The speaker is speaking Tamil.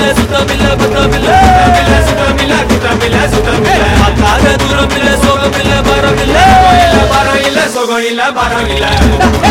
சுத்தமில்ல பத்தமில்ல சுத்தமில்ல குத்தமில்ல சுத்தமில்ல பார்க்காத தூரம் இல்ல சோகம் இல்ல பாரம் இல்ல பாரம் இல்ல சோகம் இல்ல பாரம் இல்ல